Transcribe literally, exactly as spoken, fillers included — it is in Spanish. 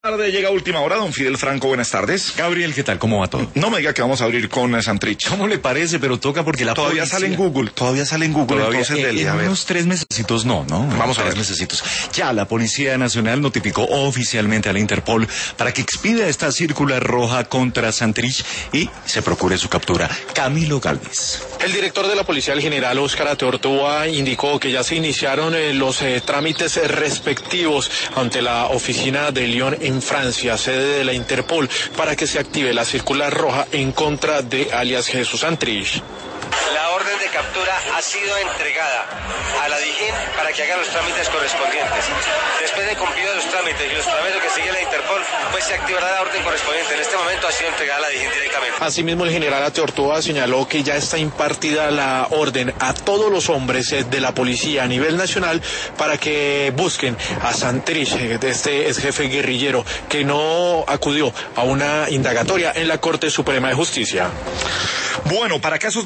Tarde llega a última hora, don Fidel Franco, buenas tardes. Gabriel, ¿qué tal? ¿Cómo va todo? No me diga que vamos a abrir con uh, Santrich. ¿Cómo le parece? Pero toca porque la Todavía policía... sale en Google, todavía sale en Google, Todavía, entonces, eh, Delia, en a ver. unos tres mesecitos no, ¿no? Vamos a tres ver. mesecitos. Ya la Policía Nacional notificó oficialmente a la Interpol para que expida esta circular roja contra Santrich y se procure su captura. Camilo Galvez. El director de la Policía, el general Óscar Ateortúa, indicó que ya se iniciaron eh, los eh, trámites eh, respectivos ante la oficina de Lyon en Francia, sede de la Interpol, para que se active la circular roja en contra de alias Jesús Santrich. La orden de captura ha sido entregada a la DIJÍN para que haga los trámites correspondientes. Después de cumplidos los trámites y los trámites que sigue la Interpol, pues se activará la orden correspondiente. En este momento ha sido entregada a la DIJÍN directamente. Asimismo, el general Ateortúa señaló que ya está impartida la orden a todos los hombres de la policía a nivel nacional para que busquen a Santrich, este ex jefe guerrillero que no acudió a una indagatoria en la Corte Suprema de Justicia. Bueno, para casos